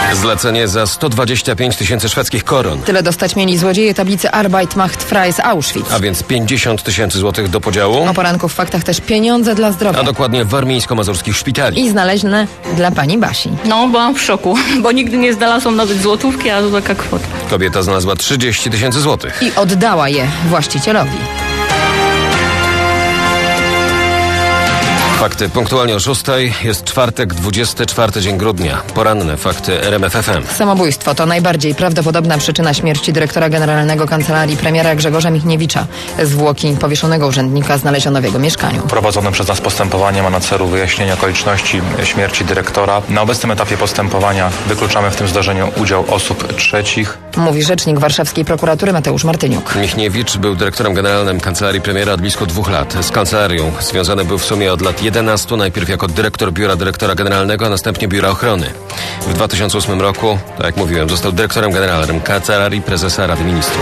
Zlecenie za 125 000 szwedzkich koron. Tyle dostać mieli złodzieje tablicy Arbeit macht frei z Auschwitz. A więc 50 000 złotych do podziału. O poranku w faktach też pieniądze dla zdrowia. A dokładnie warmińsko-mazurskich szpitali. I znaleźne dla pani Basi. No, byłam w szoku, bo nigdy nie znalazłam nawet złotówki, a to taka kwota. Kobieta znalazła 30 000 złotych. I oddała je właścicielowi. Fakty punktualnie o 6. Jest czwartek, 24 dzień grudnia. Poranne fakty RMF FM. Samobójstwo to najbardziej prawdopodobna przyczyna śmierci dyrektora generalnego Kancelarii Premiera Grzegorza Michniewicza. Zwłoki powieszonego urzędnika znaleziono w jego mieszkaniu. Prowadzone przez nas postępowanie ma na celu wyjaśnienie okoliczności śmierci dyrektora. Na obecnym etapie postępowania wykluczamy w tym zdarzeniu udział osób trzecich. Mówi rzecznik warszawskiej prokuratury Mateusz Martyniuk. Michniewicz był dyrektorem generalnym Kancelarii Premiera od blisko 2 lat. Z kancelarią związany był w sumie od lat 11, najpierw jako dyrektor biura dyrektora generalnego, a następnie biura ochrony. W 2008 roku, tak jak mówiłem, został dyrektorem generalnym Kancelarii Prezesa Rady Ministrów.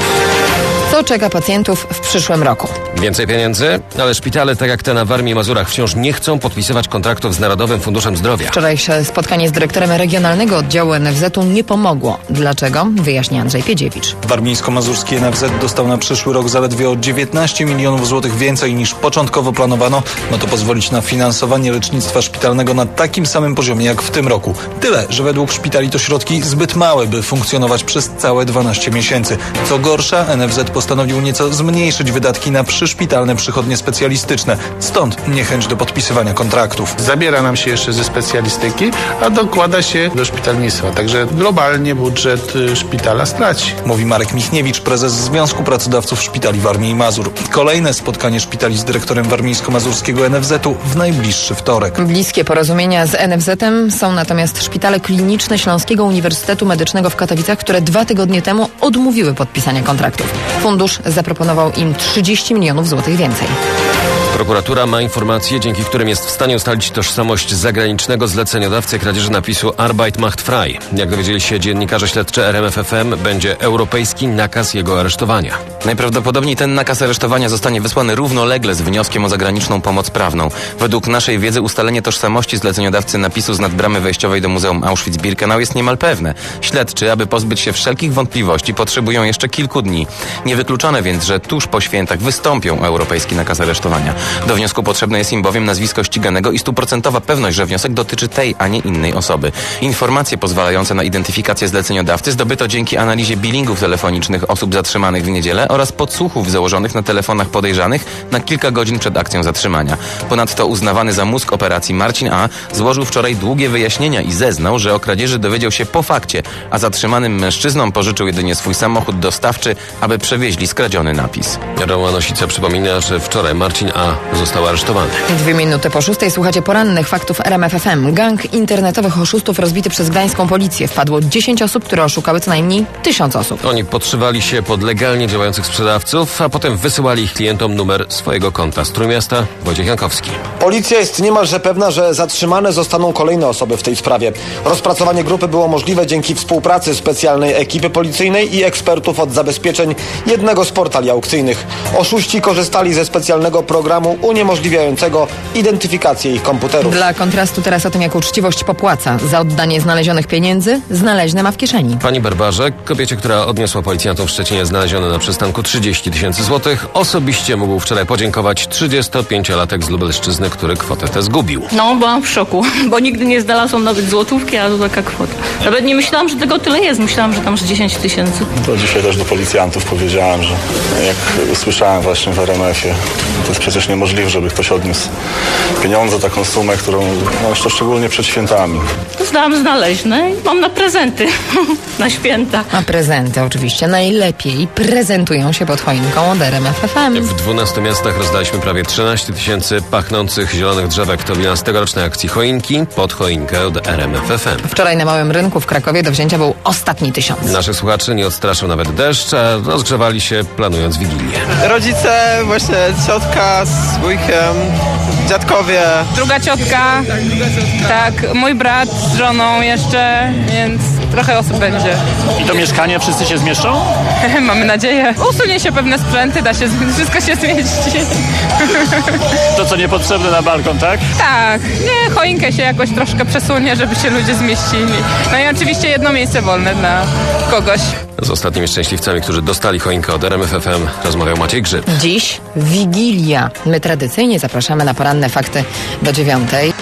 Co czeka pacjentów w przyszłym roku? Więcej pieniędzy, ale szpitale, tak jak te na Warmii i Mazurach, wciąż nie chcą podpisywać kontraktów z Narodowym Funduszem Zdrowia. Wczorajsze spotkanie z dyrektorem regionalnego oddziału NFZ-u nie pomogło. Dlaczego? Wyjaśnia Andrzej Piedziewicz. Warmińsko-mazurski NFZ dostał na przyszły rok zaledwie o 19 milionów złotych więcej niż początkowo planowano. Ma to pozwolić na finansowanie lecznictwa szpitalnego na takim samym poziomie jak w tym roku. Tyle, że według szpitali to środki zbyt małe, by funkcjonować przez całe 12 miesięcy. Co gorsza, NFZ postanowił nieco zmniejszyć wydatki na przyszpitalne przychodnie specjalistyczne. Stąd niechęć do podpisywania kontraktów. Zabiera nam się jeszcze ze specjalistyki, a dokłada się do szpitalnictwa. Także globalnie budżet szpitala straci. Mówi Marek Michniewicz, prezes Związku Pracodawców Szpitali Warmii i Mazur. Kolejne spotkanie szpitali z dyrektorem warmińsko-mazurskiego NFZ-u w najbliższy wtorek. Bliskie porozumienia z NFZ-em są natomiast szpitale kliniczne Śląskiego Uniwersytetu Medycznego w Katowicach, które 2 tygodnie temu odmówiły podpisania kontraktów. Fundusz zaproponował im 30 milionów złotych więcej. Prokuratura ma informacje, dzięki którym jest w stanie ustalić tożsamość zagranicznego zleceniodawcy kradzieży napisu Arbeit macht frei. Jak dowiedzieli się dziennikarze śledczy RMF FM, będzie europejski nakaz jego aresztowania. Najprawdopodobniej ten nakaz aresztowania zostanie wysłany równolegle z wnioskiem o zagraniczną pomoc prawną. Według naszej wiedzy ustalenie tożsamości zleceniodawcy napisu z nad bramy wejściowej do Muzeum Auschwitz-Birkenau jest niemal pewne. Śledczy, aby pozbyć się wszelkich wątpliwości, potrzebują jeszcze kilku dni. Niewykluczone więc, że tuż po świętach wystąpią o europejski nakaz aresztowania. Do wniosku potrzebne jest im bowiem nazwisko ściganego i 100% pewność, że wniosek dotyczy tej, a nie innej osoby. Informacje pozwalające na identyfikację zleceniodawcy zdobyto dzięki analizie billingów telefonicznych osób zatrzymanych w niedzielę oraz podsłuchów założonych na telefonach podejrzanych na kilka godzin przed akcją zatrzymania. Ponadto uznawany za mózg operacji Marcin A. złożył wczoraj długie wyjaśnienia i zeznał, że o kradzieży dowiedział się po fakcie, a zatrzymanym mężczyznom pożyczył jedynie swój samochód dostawczy, aby przewieźli skradziony napis. Roman Osica przypomina, że wczoraj Marcin A. został aresztowany. 2 minuty po 6 słuchacie porannych faktów RMF FM. Gang internetowych oszustów rozbity przez gdańską policję. Wpadło 10 osób, które oszukały co najmniej 1000 osób. Oni podszywali się pod legalnie działających sprzedawców, a potem wysyłali ich klientom numer swojego konta. Z Trójmiasta Wojciech Jankowski. Policja jest niemalże pewna, że zatrzymane zostaną kolejne osoby w tej sprawie. Rozpracowanie grupy było możliwe dzięki współpracy specjalnej ekipy policyjnej i ekspertów od zabezpieczeń jednego z portali aukcyjnych. Oszuści korzystali ze specjalnego programu uniemożliwiającego identyfikację ich komputerów. Dla kontrastu teraz o tym, jak uczciwość popłaca. Za oddanie znalezionych pieniędzy znaleźne ma w kieszeni. Pani Barbarze, kobiecie, która odniosła policjantom w Szczecinie znalezione na przystanku 30 000 złotych, osobiście mógł wczoraj podziękować 35-latek z Lubelszczyzny, który kwotę tę zgubił. No, byłam w szoku, bo nigdy nie znalazłam nawet złotówki, a to taka kwota. Nawet nie myślałam, że tego tyle jest. Myślałam, że tam z 10 000. To dzisiaj też do policjantów powiedziałem, że jak usłyszałem właśnie w RMF-ie, to jest przecież niemożliwe, żeby ktoś odniósł pieniądze, taką sumę, którą, no jeszcze szczególnie przed świętami. Zdałam znaleźne i mam na prezenty na święta. A prezenty oczywiście najlepiej prezentują się pod choinką od RMF FM. W 12 miastach rozdaliśmy prawie 13 000 pachnących zielonych drzewek. To bilans tegorocznej akcji choinki pod choinkę od RMF FM. Wczoraj na Małym Rynku w Krakowie do wzięcia był ostatni 1000. Naszych słuchaczy nie odstraszył nawet deszcz, a rozgrzewali się planując Wigilię. Rodzice, właśnie ciotka z wujkiem, dziadkowie. Druga ciotka, tak, mój brat z żoną jeszcze, więc trochę osób będzie. I do mieszkania wszyscy się zmieszczą? Mamy nadzieję. Usunie się pewne sprzęty, wszystko się zmieści. To co niepotrzebne na balkon, tak? Tak, nie, choinkę się jakoś troszkę przesunie, żeby się ludzie zmieścili. No i oczywiście jedno miejsce wolne dla kogoś. Z ostatnimi szczęśliwcami, którzy dostali choinkę od RMF FM, rozmawiał Maciej Grzyb. Dziś Wigilia. My tradycyjnie zapraszamy na poranne fakty do 9:00.